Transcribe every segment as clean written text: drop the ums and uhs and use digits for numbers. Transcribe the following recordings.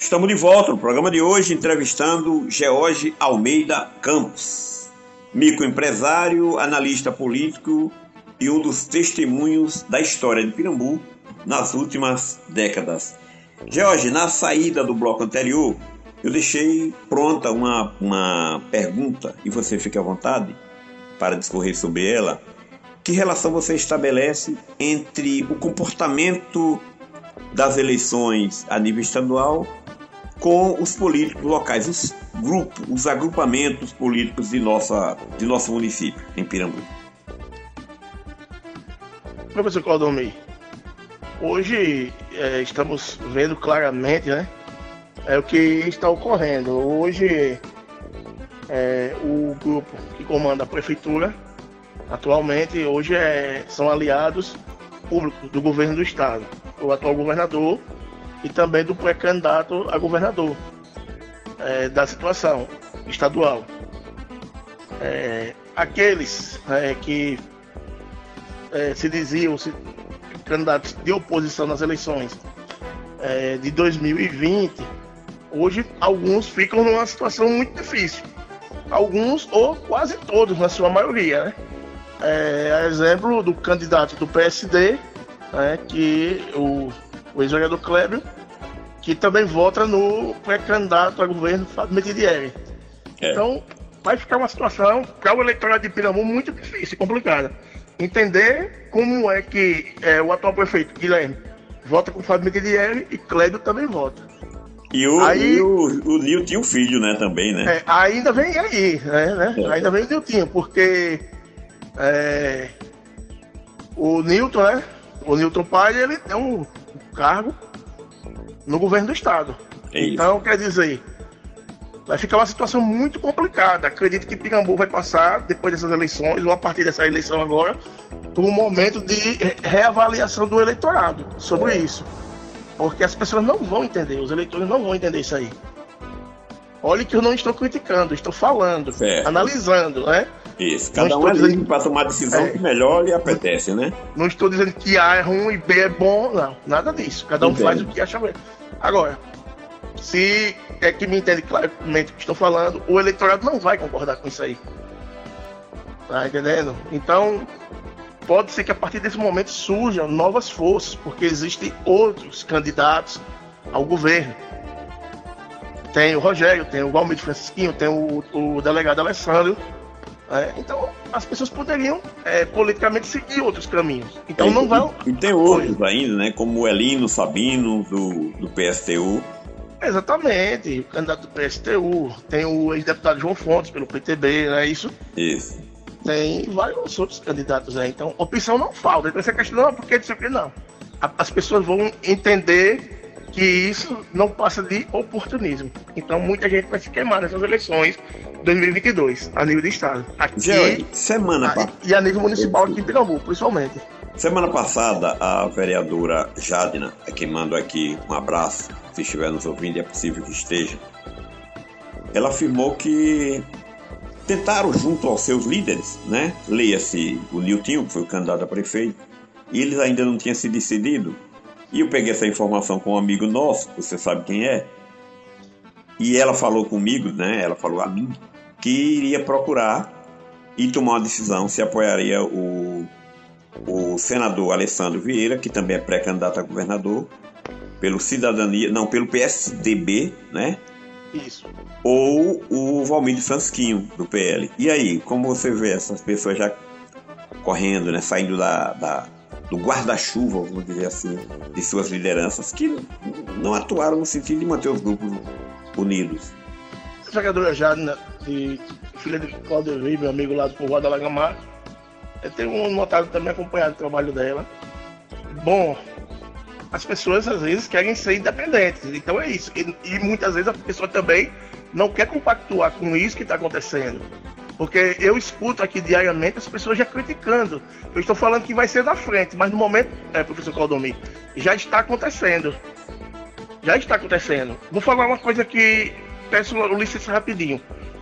Estamos de volta no programa de hoje entrevistando George Almeida Campos, microempresário, analista político e um dos testemunhos da história de Pirambu nas últimas décadas. George, na saída do bloco anterior, eu deixei pronta uma pergunta e você fica à vontade para discorrer sobre ela. Que relação você estabelece entre o comportamento das eleições a nível estadual com os políticos locais, os grupos, os agrupamentos políticos de nosso município, em Pirambu? Professor Claudomir, hoje estamos vendo claramente, né, o que está ocorrendo. Hoje, o grupo que comanda a prefeitura, atualmente, hoje são aliados públicos do governo do estado, o atual governador e também do pré-candidato a governador da situação estadual. Aqueles que se diziam candidatos de oposição nas eleições de 2020, hoje alguns ficam numa situação muito difícil. Alguns, ou quase todos, na sua maioria, né? Exemplo do candidato do PSD, que o ex-vereador Clébio, que também vota no pré-candidato a governo Fábio Metidieri. Então, vai ficar uma situação para o eleitorado de Pirambu muito difícil e complicada. Entender como é que o atual prefeito, Guilherme, vota com o Fábio Metidieri e Clébio também vota. E o Nilton Filho, né, também, né? Ainda vem aí, né? Ainda vem o Nilton, porque o Nilton, né? O Nilton pai, ele tem um cargo no governo do estado. Então, quer dizer, vai ficar uma situação muito complicada. Acredito que Pirambu vai passar, depois dessas eleições, ou a partir dessa eleição agora, por um momento de reavaliação do eleitorado sobre isso. Porque as pessoas não vão entender, os eleitores não vão entender isso aí. Olha que eu não estou criticando, estou falando, analisando, né? Isso, cada um é livre para tomar a decisão que melhor lhe apetece, né? Não estou dizendo que A é ruim e B é bom, não, nada disso. Cada um faz o que acha melhor. Agora, se é que me entende claramente o que estou falando, o eleitorado não vai concordar com isso aí. Tá entendendo? Então, pode ser que a partir desse momento surjam novas forças, porque existem outros candidatos ao governo. Tem o Rogério, tem o Valmir Francisquinho, tem o delegado Alessandro. Então, as pessoas poderiam politicamente seguir outros caminhos. Então, não vão. E tem outros ainda, né? Como o Elino Sabino, do PSTU. Exatamente, o candidato do PSTU. Tem o ex-deputado João Fontes, pelo PTB, não é isso? Isso. Tem vários outros candidatos aí. Então, opção não falta. Então, essa questão não é porque isso aqui não. As pessoas vão entender que isso não passa de oportunismo. Então, muita gente vai se queimar nessas eleições 2022, a nível de estado. Aqui, e a nível municipal aqui em Pirambu, principalmente. Semana passada, a vereadora Jadna, a quem mando aqui um abraço, se estiver nos ouvindo, é possível que esteja, ela afirmou que tentaram, junto aos seus líderes, né? Leia-se o Nilton, que foi o candidato a prefeito, e eles ainda não tinham se decidido. E eu peguei essa informação com um amigo nosso, você sabe quem é, e ela falou comigo, né? Ela falou a mim que iria procurar e tomar uma decisão se apoiaria o senador Alessandro Vieira, que também é pré-candidato a governador, pelo PSDB, né? Isso. Ou o Valmir Francisquinho, do PL. E aí, como você vê essas pessoas já correndo, né? Saindo do guarda-chuva, vamos dizer assim, de suas lideranças, que não atuaram no sentido de manter os grupos unidos. A jogadora Jadna, filha de Cláudio Rui, meu amigo lá do povoado da Lagamar, eu tenho notado também, acompanhado o trabalho dela. Bom, as pessoas às vezes querem ser independentes, então é isso. E muitas vezes a pessoa também não quer compactuar com isso que está acontecendo. Porque eu escuto aqui diariamente as pessoas já criticando. Eu estou falando que vai ser na frente, mas no momento, professor Claudomir, já está acontecendo. Já está acontecendo. Vou falar uma coisa que peço licença rapidinho.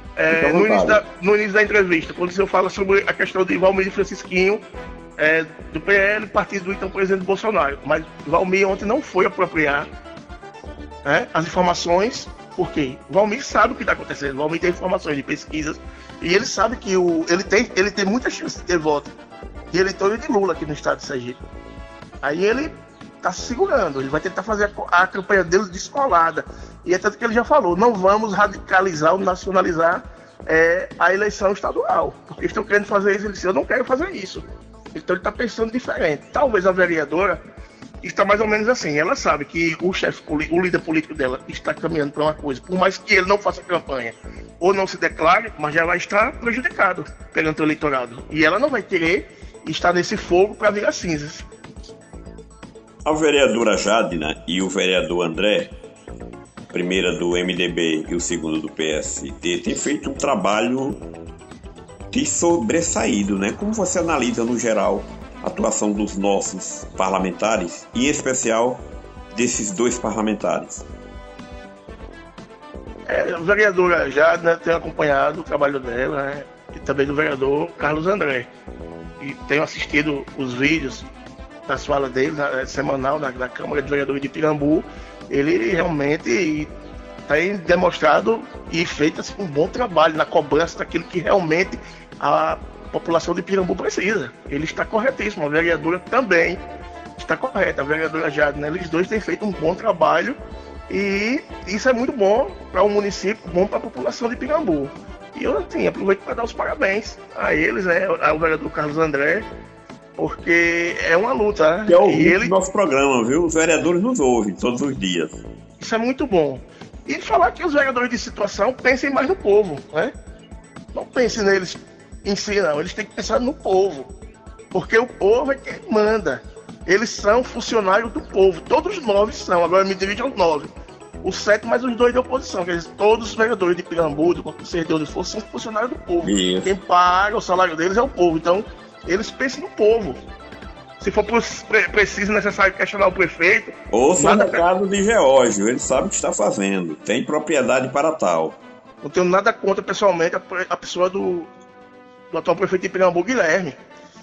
No início da entrevista, quando o senhor fala sobre a questão de Valmir Francisquinho, do PL, partido do então presidente Bolsonaro. Mas Valmir ontem não foi apropriar né, as informações, porque o Valmir sabe o que está acontecendo, o Valmir tem informações de pesquisas, e ele sabe que ele tem muita chance de ter voto de eleitor de Lula aqui no estado de Sergipe. Aí ele está se segurando, ele vai tentar fazer a campanha dele descolada. E é tanto que ele já falou, não vamos radicalizar ou nacionalizar a eleição estadual, porque eles estão querendo fazer isso. Ele disse, eu não quero fazer isso. Então ele está pensando diferente. Talvez a vereadora está mais ou menos assim, ela sabe que o líder político dela está caminhando para uma coisa, por mais que ele não faça campanha ou não se declare, mas já vai estar prejudicado perante o eleitorado. E ela não vai querer estar nesse fogo para virar cinzas. A vereadora Jadna e o vereador André, primeira do MDB e o segundo do PSD, têm feito um trabalho de sobressaído, né? Como você analisa, no geral, a atuação dos nossos parlamentares, e em especial desses dois parlamentares? A vereadora Jadna tem acompanhado o trabalho dela, né? E também do vereador Carlos André. E tenho assistido os vídeos das falas dele, semanal, na Câmara de Vereadores de Pirambu. Ele realmente tem demonstrado e feito assim, um bom trabalho na cobrança daquilo que realmente a população de Pirambu precisa. Ele está corretíssimo, a vereadora também está correta, a vereadora Jadna, eles dois têm feito um bom trabalho e isso é muito bom para o município, bom para a população de Pirambu. E eu assim, aproveito para dar os parabéns a eles, ao vereador Carlos André, porque é uma luta, né? Que é o nosso programa, viu? Os vereadores nos ouvem todos os dias. Isso é muito bom. E falar que os vereadores de situação pensem mais no povo, né? Não pensem neles em si, não. Eles têm que pensar no povo. Porque o povo é quem manda. Eles são funcionários do povo. Todos os 9 são. Agora me divido aos 9. Os 7 mais os 2 da oposição. Quer dizer, todos os vereadores de Pirambu, do Conselho de onde for, são funcionários do povo. Isso. Quem paga o salário deles é o povo. Então, eles pensam no povo. Se for preciso, necessário questionar o prefeito... Ouça o recado de Geórgio, ele sabe o que está fazendo, tem propriedade para tal. Não tenho nada contra, pessoalmente, a pessoa do atual prefeito de Pirambu, Guilherme.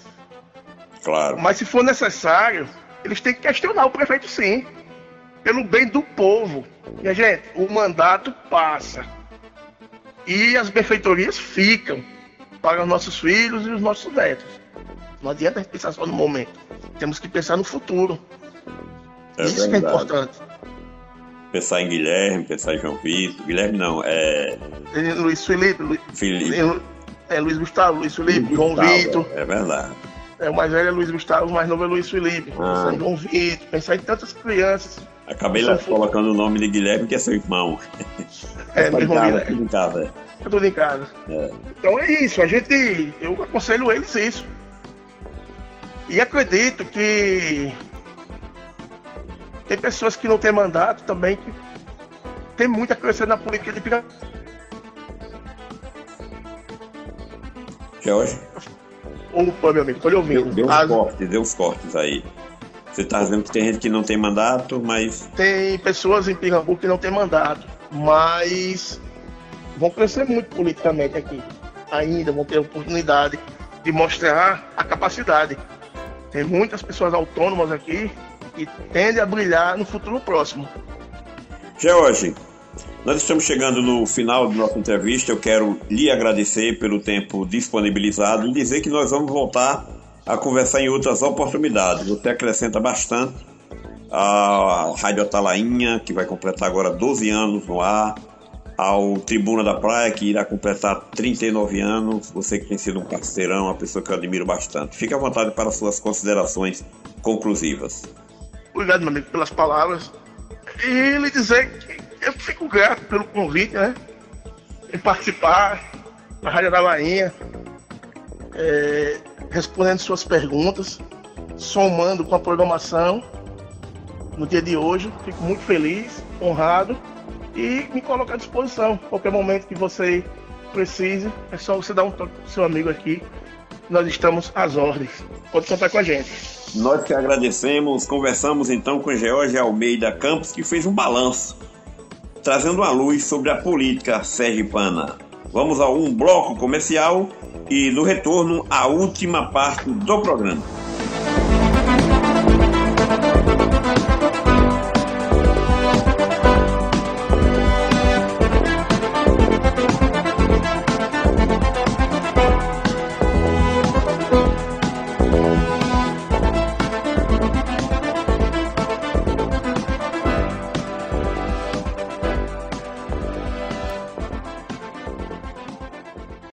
Claro. Mas se for necessário, eles têm que questionar o prefeito, sim. Pelo bem do povo. Minha gente, o mandato passa. E as benfeitorias ficam para os nossos filhos e os nossos netos. Não adianta a gente pensar só no momento. Temos que pensar no futuro. Isso que é importante. Pensar em Guilherme, pensar em João Vitor. Guilherme não, Luiz Felipe. Luiz Gustavo, Luiz Felipe, João Vitor. É verdade. O mais velho é Luiz Gustavo, o mais novo é Luiz Felipe. Pensar em João Vitor, pensar em tantas crianças. Acabei colocando o nome de Guilherme, que é seu irmão. Meu irmão Guilherme. Tudo em casa. Tudo em casa. Então é isso, eu aconselho eles isso. E acredito que tem pessoas que não têm mandato também, que tem muita coisa na política de Pirambu. Geórgio? Opa, meu amigo, tô lhe ouvindo. Deu uns cortes aí. Você tá dizendo que tem gente que não tem mandato, mas... Tem pessoas em Pirambu que não tem mandato, mas vão crescer muito politicamente aqui. Ainda vão ter oportunidade de mostrar a capacidade. Tem muitas pessoas autônomas aqui que tendem a brilhar no futuro próximo. Geórgio, nós estamos chegando no final da nossa entrevista. Eu quero lhe agradecer pelo tempo disponibilizado e dizer que nós vamos voltar a conversar em outras oportunidades. Você acrescenta bastante. A Rádio Atalainha, que vai completar agora 12 anos no ar, ao Tribuna da Praia, que irá completar 39 anos, você que tem sido um parceirão, uma pessoa que eu admiro bastante. Fique à vontade para suas considerações conclusivas. Obrigado, meu amigo, pelas palavras. E lhe dizer que eu fico grato pelo convite, né? Em participar da Rádio Atalainha, respondendo suas perguntas, somando com a programação no dia de hoje. Fico muito feliz, honrado e me coloco à disposição. Qualquer momento que você precise, é só você dar um toque pro seu amigo aqui. Nós estamos às ordens. Pode contar com a gente. Nós que agradecemos. Conversamos então com Geórgio Almeida Campos, que fez um balanço, trazendo a luz sobre a política sergipana. Vamos a um bloco comercial e no retorno a última parte do programa.